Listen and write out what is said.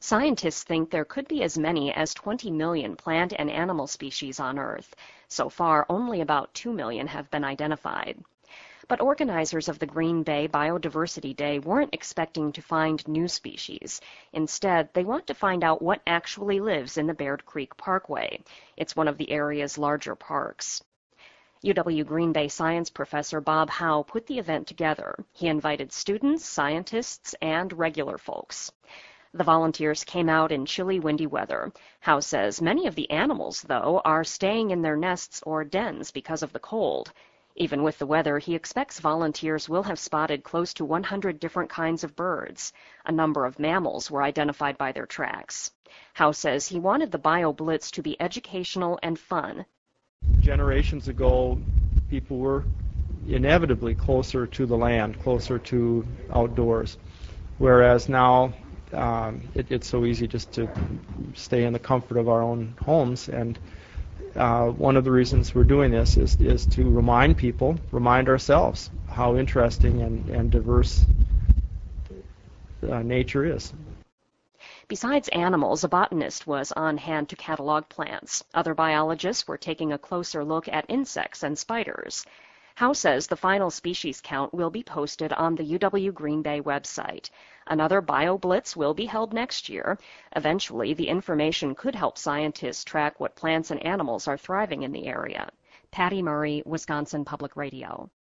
Scientists think there could be as many as 20 million plant and animal species on Earth. So far, only about 2 million have been identified. But organizers of the Green Bay Biodiversity Day weren't expecting to find new species. Instead, they want to find out what actually lives in the Baird Creek Parkway. It's one of the area's larger parks. UW Green Bay science professor Bob Howe put the event together. He invited students, scientists, and regular folks. The volunteers came out in chilly, windy weather. Howe says many of the animals, though, are staying in their nests or dens because of the cold. Even with the weather, he expects volunteers will have spotted close to 100 different kinds of birds. A number of mammals were identified by their tracks. Howe says he wanted the BioBlitz to be educational and fun. Generations ago, people were inevitably closer to the land, closer to outdoors, whereas now it's so easy just to stay in the comfort of our own homes. And one of the reasons we're doing this is to remind people, remind ourselves how interesting and diverse nature is. Besides animals, a botanist was on hand to catalog plants. Other biologists were taking a closer look at insects and spiders. Howe says the final species count will be posted on the UW Green Bay website. Another BioBlitz will be held next year. Eventually, the information could help scientists track what plants and animals are thriving in the area. Patty Murray, Wisconsin Public Radio.